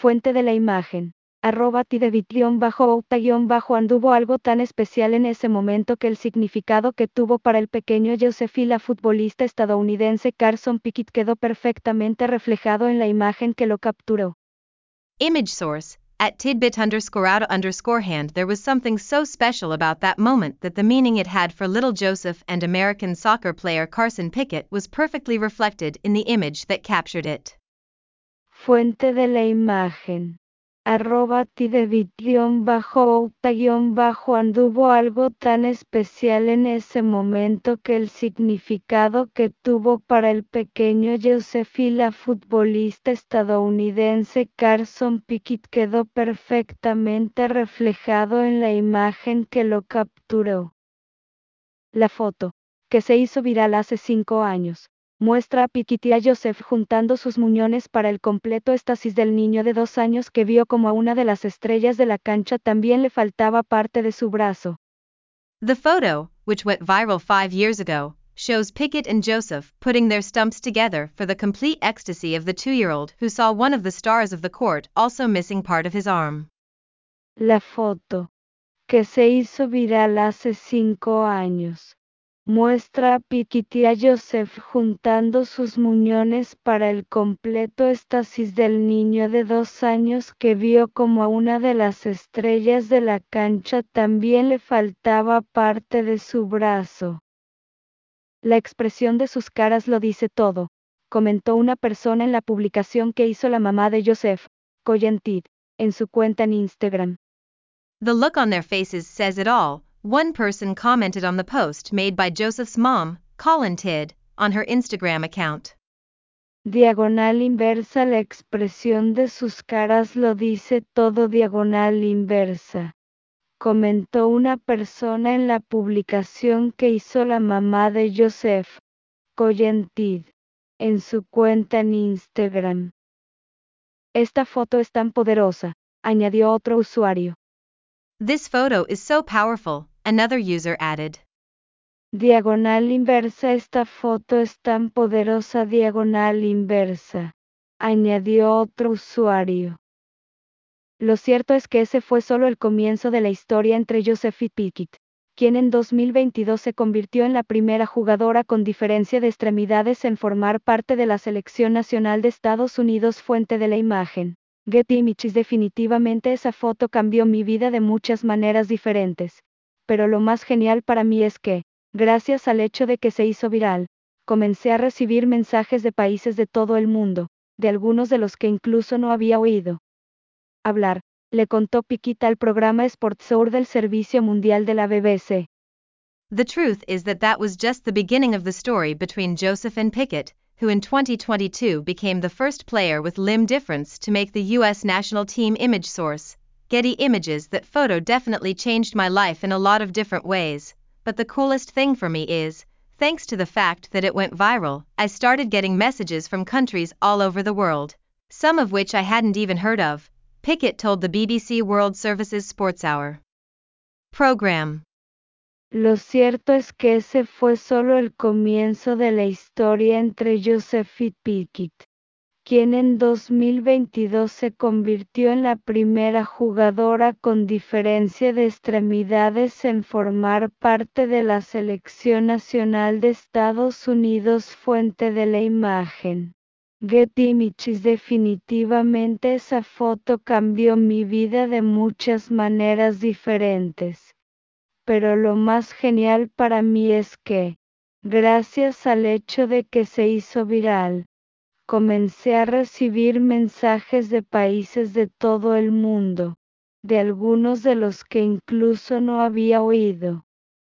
Fuente de la imagen. @tidebit_outa_anduvo algo tan especial en ese momento que el significado que tuvo para el pequeño Joseph y la futbolista estadounidense Carson Pickett quedó perfectamente reflejado en la imagen que lo capturó. Image source, @tidbit_outa_hand. There was something so special about that moment that the meaning it had for little Joseph and American soccer player Carson Pickett was perfectly reflected in the image that captured it. Fuente de la imagen. @tidebit_outa_anduvo algo tan especial en ese momento que el significado que tuvo para el pequeño Joseph y la futbolista estadounidense Carson Pickett quedó perfectamente reflejado en la imagen que lo capturó. La foto, que se hizo viral hace 5 años, muestra a Pickett y a Joseph juntando sus muñones para el completo éxtasis del niño de 2 años que vio como a una de las estrellas de la cancha también le faltaba parte de su brazo. The photo, which went viral 5 years ago, shows Pickett and Joseph putting their stumps together for the complete ecstasy of the 2-year-old who saw one of the stars of the court also missing part of his arm. La foto, que se hizo viral hace 5 años, muestra a Pickett y a Joseph juntando sus muñones para el completo éxtasis del niño de 2 años que vio como a una de las estrellas de la cancha también le faltaba parte de su brazo. La expresión de sus caras lo dice todo, comentó una persona en la publicación que hizo la mamá de Joseph, Colleen Tidd, en su cuenta en Instagram. The look on their faces says it all, one person commented on the post made by Joseph's mom, Colleen Tidd, on her Instagram account. Diagonal inversa. La expresión de sus caras lo dice todo. Diagonal inversa. Comentó una persona en la publicación que hizo la mamá de Joseph, Colleen Tidd, en su cuenta en Instagram. Esta foto es tan poderosa, añadió otro usuario. This photo is so powerful, another user added. Diagonal inversa. Esta foto es tan poderosa. Diagonal inversa, añadió otro usuario. Lo cierto es que ese fue solo el comienzo de la historia entre Joseph y Pickett, quien en 2022 se convirtió en la primera jugadora con diferencia de extremidades en formar parte de la selección nacional de Estados Unidos. Fuente de la imagen. Getty Images. Definitivamente esa foto cambió mi vida de muchas maneras diferentes. Pero lo más genial para mí es que, gracias al hecho de que se hizo viral, comencé a recibir mensajes de países de todo el mundo, de algunos de los que incluso no había oído hablar, le contó Pickett al programa SportsHour del Servicio Mundial de la BBC. The truth is that was just the beginning of the story between Joseph and Pickett, who in 2022 became the first player with limb difference to make the U.S. national team. Image source, Getty Images. That photo definitely changed my life in a lot of different ways, but the coolest thing for me is, thanks to the fact that it went viral, I started getting messages from countries all over the world, some of which I hadn't even heard of, Pickett told the BBC World Service's SportsHour program. Lo cierto es que ese fue solo el comienzo de la historia entre Joseph y Pickett, quien en 2022 se convirtió en la primera jugadora con diferencia de extremidades en formar parte de la selección nacional de Estados Unidos. Fuente de la imagen. Getty Images. Definitivamente esa foto cambió mi vida de muchas maneras diferentes. Pero lo más genial para mí es que, gracias al hecho de que se hizo viral, comencé a recibir mensajes de países de todo el mundo, de algunos de los que incluso no había oído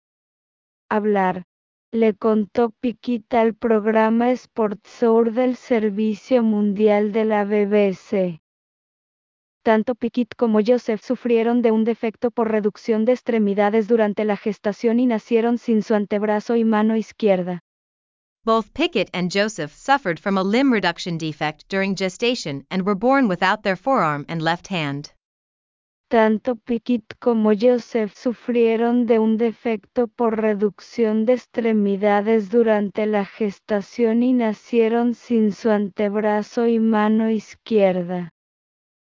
hablar, le contó Pickett al programa SportsHour del Servicio Mundial de la BBC. Tanto Pickett como Joseph sufrieron de un defecto por reducción de extremidades durante la gestación y nacieron sin su antebrazo y mano izquierda. Both Pickett and Joseph suffered from a limb reduction defect during gestation and were born without their forearm and left hand. Tanto Pickett como Joseph sufrieron de un defecto por reducción de extremidades durante la gestación y nacieron sin su antebrazo y mano izquierda.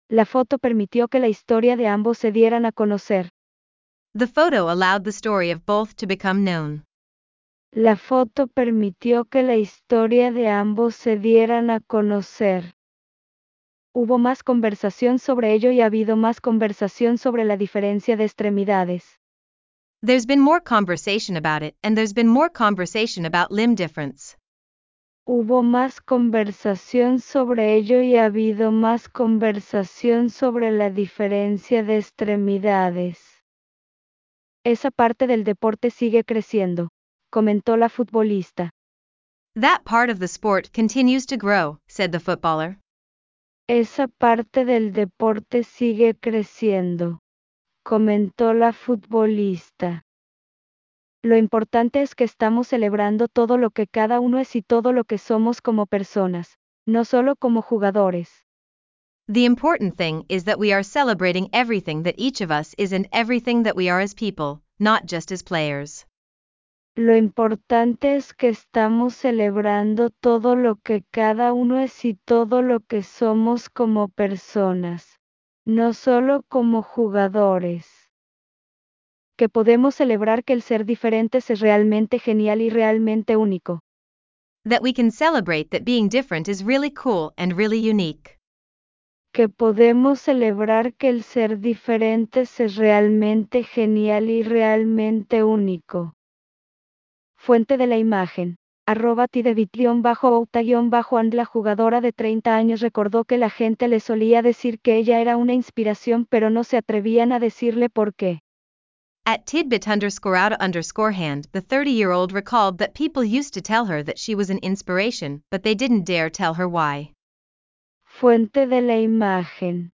La foto permitió que la historia de ambos se dieran a conocer. The photo allowed the story of both to become known. La foto permitió que la historia de ambos se dieran a conocer. Hubo más conversación sobre ello y ha habido más conversación sobre la diferencia de extremidades. There's been more conversation about it, and there's been more conversation about limb difference. Hubo más conversación sobre ello y ha habido más conversación sobre la diferencia de extremidades. Esa parte del deporte sigue creciendo, comentó la futbolista. That part of the sport continues to grow, said the footballer. Esa parte del deporte sigue creciendo, comentó la futbolista. Lo importante es que estamos celebrando todo lo que cada uno es y todo lo que somos como personas, no solo como jugadores. The important thing is that we are celebrating everything that each of us is and everything that we are as people, not just as players. Lo importante es que estamos celebrando todo lo que cada uno es y todo lo que somos como personas, no solo como jugadores. Que podemos celebrar que el ser diferentes es realmente genial y realmente único. That we can celebrate that being different is really cool and really unique. Que podemos celebrar que el ser diferentes es realmente genial y realmente único. Fuente de la imagen. @tidebit_outa_and. La jugadora de 30 años recordó que la gente le solía decir que ella era una inspiración pero no se atrevían a decirle por qué. At tidbit_outa_hand, the 30-year-old recalled that people used to tell her that she was an inspiration, but they didn't dare tell her why. Fuente de la imagen.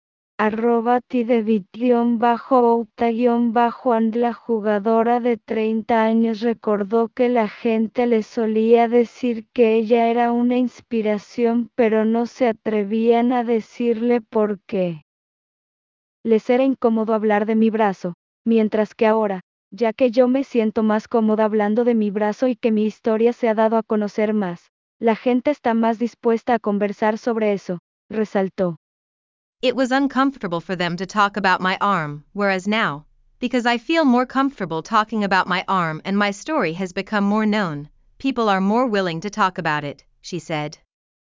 @tidebit_outa_and. La jugadora de 30 años recordó que la gente le solía decir que ella era una inspiración pero no se atrevían a decirle por qué. Les era incómodo hablar de mi brazo, mientras que ahora, ya que yo me siento más cómoda hablando de mi brazo y que mi historia se ha dado a conocer más, la gente está más dispuesta a conversar sobre eso, resaltó. It was uncomfortable for them to talk about my arm, whereas now, because I feel more comfortable talking about my arm and my story has become more known, people are more willing to talk about it, she said.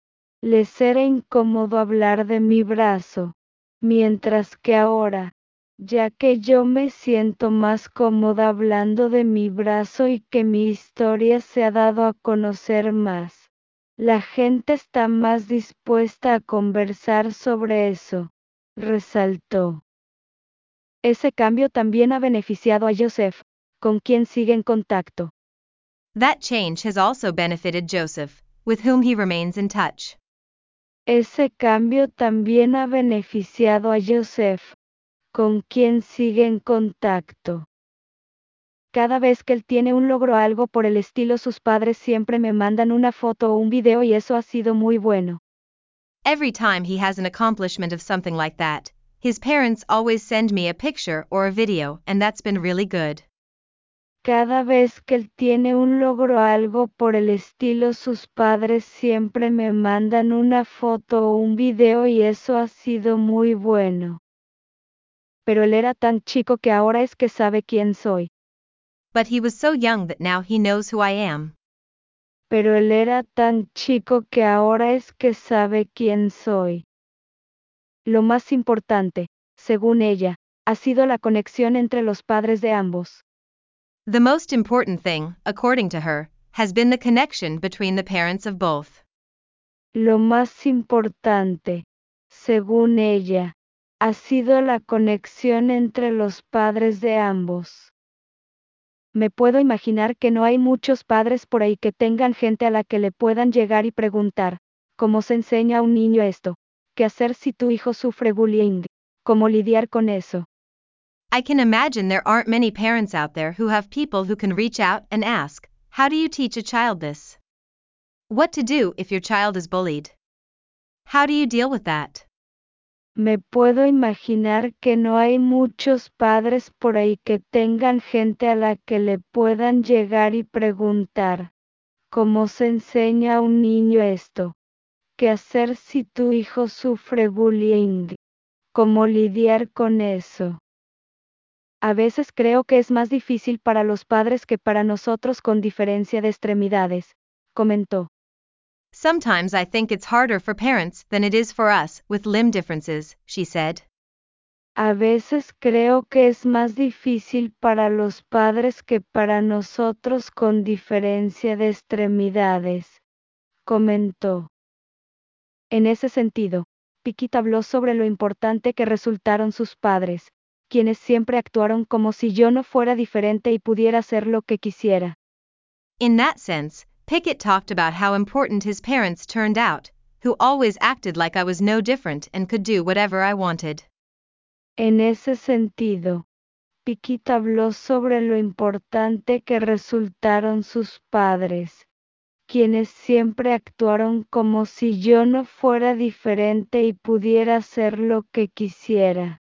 Les era incómodo hablar de mi brazo, mientras que ahora, ya que yo me siento más cómoda hablando de mi brazo y que mi historia se ha dado a conocer más, la gente está más dispuesta a conversar sobre eso, resaltó. Ese cambio también ha beneficiado a Joseph, con quien sigue en contacto. That change has also benefited Joseph, with whom he remains in touch. Ese cambio también ha beneficiado a Joseph, con quien sigue en contacto. Cada vez que él tiene un logro o algo por el estilo, sus padres siempre me mandan una foto o un video y eso ha sido muy bueno. Every time he has an accomplishment of something like that, his parents always send me a picture or a video, and that's been really good. Cada vez que él tiene un logro o algo por el estilo, sus padres siempre me mandan una foto o un video y eso ha sido muy bueno. Pero él era tan chico que ahora es que sabe quién soy. But he was so young that now he knows who I am. Pero él era tan chico que ahora es que sabe quién soy. Lo más importante, según ella, ha sido la conexión entre los padres de ambos. The most important thing, according to her, has been the connection between the parents of both. Lo más importante, según ella, ha sido la conexión entre los padres de ambos. Me puedo imaginar que no hay muchos padres por ahí que tengan gente a la que le puedan llegar y preguntar, ¿cómo se enseña a un niño esto? ¿Qué hacer si tu hijo sufre bullying? ¿Cómo lidiar con eso? I can imagine there aren't many parents out there who have people who can reach out and ask, how do you teach a child this? What to do if your child is bullied? How do you deal with that? Me puedo imaginar que no hay muchos padres por ahí que tengan gente a la que le puedan llegar y preguntar, ¿cómo se enseña a un niño esto? ¿Qué hacer si tu hijo sufre bullying? cómo lidiar con eso. A veces creo que es más difícil para los padres que para nosotros con diferencia de extremidades, comentó. Sometimes I think it's harder for parents than it is for us with limb differences, she said. A veces creo que es más difícil para los padres que para nosotros con diferencia de extremidades, comentó. En ese sentido, Pickett habló sobre lo importante que resultaron sus padres, quienes siempre actuaron como si yo no fuera diferente y pudiera hacer lo que quisiera. In that sense, Pickett talked about how important his parents turned out, who always acted like I was no different and could do whatever I wanted. En ese sentido, Pickett habló sobre lo importante que resultaron sus padres, quienes siempre actuaron como si yo no fuera diferente y pudiera hacer lo que quisiera.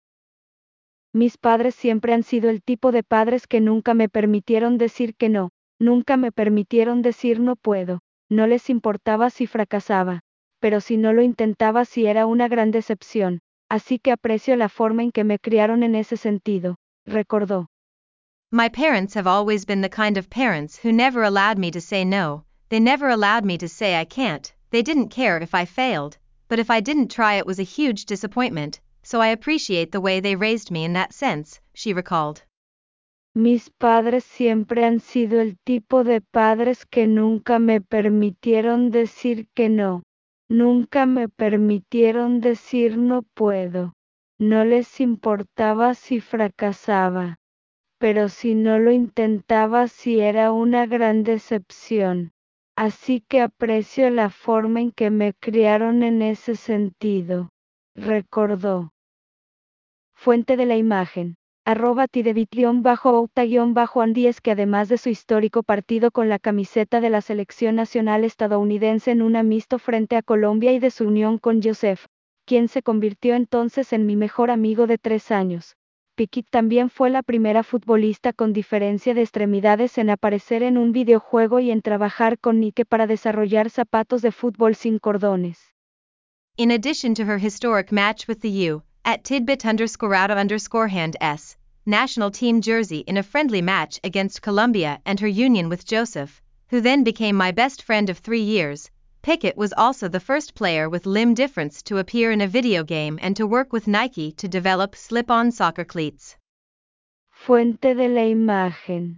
Mis padres siempre han sido el tipo de padres que nunca me permitieron decir que no, nunca me permitieron decir no puedo, no les importaba si fracasaba, pero si no lo intentaba sí era una gran decepción, así que aprecio la forma en que me criaron en ese sentido, recordó. My parents have always been the kind of parents who never allowed me to say no, they never allowed me to say I can't, they didn't care if I failed, but if I didn't try it was a huge disappointment, so I appreciate the way they raised me in that sense, she recalled. Mis padres siempre han sido el tipo de padres que nunca me permitieron decir que no, nunca me permitieron decir no puedo, no les importaba si fracasaba, pero si no lo intentaba sí era una gran decepción, así que aprecio la forma en que me criaron en ese sentido, recordó. Fuente de la imagen. @tidebit_outa_andies que además de su histórico partido con la camiseta de la selección nacional estadounidense en un amistoso frente a Colombia y de su unión con Joseph, quien se convirtió entonces en mi mejor amigo de 3 años. Pickett también fue la primera futbolista con diferencia de extremidades en aparecer en un videojuego y en trabajar con Nike para desarrollar zapatos de fútbol sin cordones. In addition to her historic match with the @tidbit_outa_hand national team jersey in a friendly match against Colombia and her union with Joseph, who then became my best friend of 3 years, Pickett was also the first player with limb difference to appear in a video game and to work with Nike to develop slip-on soccer cleats. Fuente de la imagen.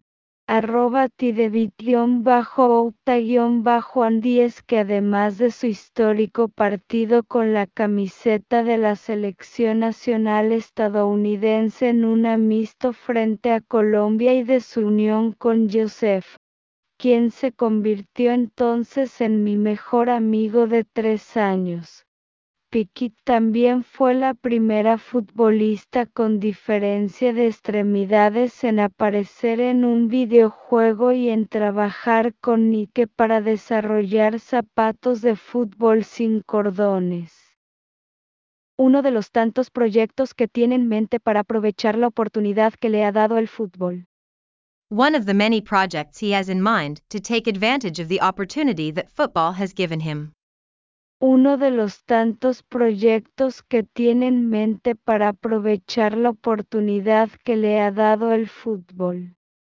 @tidebit_outa_andies que además de su histórico partido con la camiseta de la selección nacional estadounidense en un amistoso frente a Colombia y de su unión con Joseph, quien se convirtió entonces en mi mejor amigo de 3 años. Pickett también fue la primera futbolista con diferencia de extremidades en aparecer en un videojuego y en trabajar con Nike para desarrollar zapatos de fútbol sin cordones. Uno de los tantos proyectos que tiene en mente para aprovechar la oportunidad que le ha dado el fútbol. One of the many projects he has in mind to take advantage of the opportunity that football has given him. Uno de los tantos proyectos que tiene en mente para aprovechar la oportunidad que le ha dado el fútbol.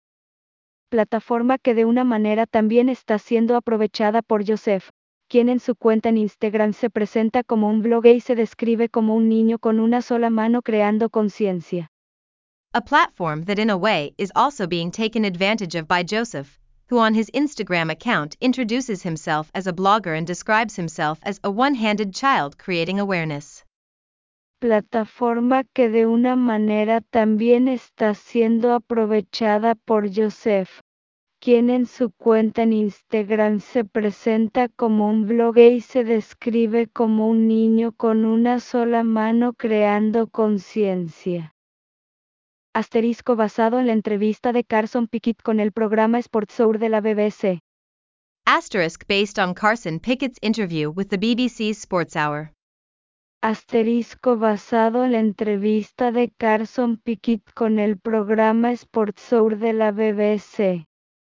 Plataforma que de una manera también está siendo aprovechada por Joseph, quien en su cuenta en Instagram se presenta como un blogger y se describe como un niño con una sola mano creando conciencia. A platform that in a way is also being taken advantage of by Joseph, who on his Instagram account introduces himself as a blogger and describes himself as a one-handed child creating awareness. Plataforma que de una manera también está siendo aprovechada por Joseph, quien en su cuenta en Instagram se presenta como un blogger y se describe como un niño con una sola mano creando conciencia. Asterisco basado en la entrevista de Carson Pickett con el programa SportsHour de la BBC. Asterisk based on Carson Pickett's interview with the BBC's SportsHour. Asterisco basado en la entrevista de Carson Pickett con el programa SportsHour de la BBC.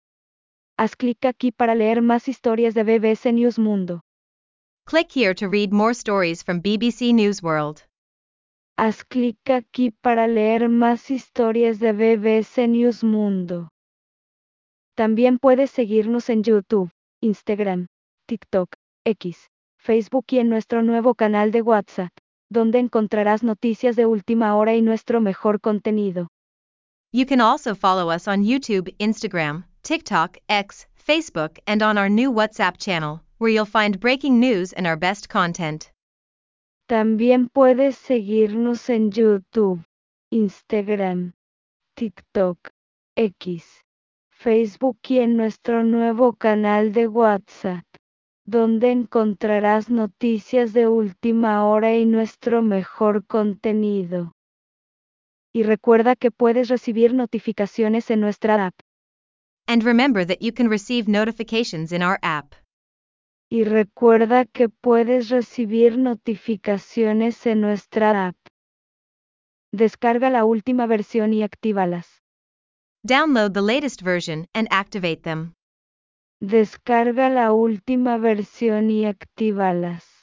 Haz clic aquí para leer más historias de BBC News Mundo. Click here to read more stories from BBC News World. Haz clic aquí para leer más historias de BBC News Mundo. También puedes seguirnos en YouTube, Instagram, TikTok, X, Facebook y en nuestro nuevo canal de WhatsApp, donde encontrarás noticias de última hora y nuestro mejor contenido. You can also follow us on YouTube, Instagram, TikTok, X, Facebook, and on our new WhatsApp channel, where you'll find breaking news and our best content. También puedes seguirnos en YouTube, Instagram, TikTok, X, Facebook y en nuestro nuevo canal de WhatsApp, donde encontrarás noticias de última hora y nuestro mejor contenido. Y recuerda que puedes recibir notificaciones en nuestra app. And remember that you can receive notifications in our app. Y recuerda que puedes recibir notificaciones en nuestra app. Descarga la última versión y actívalas. Download the latest version and activate them. Descarga la última versión y actívalas.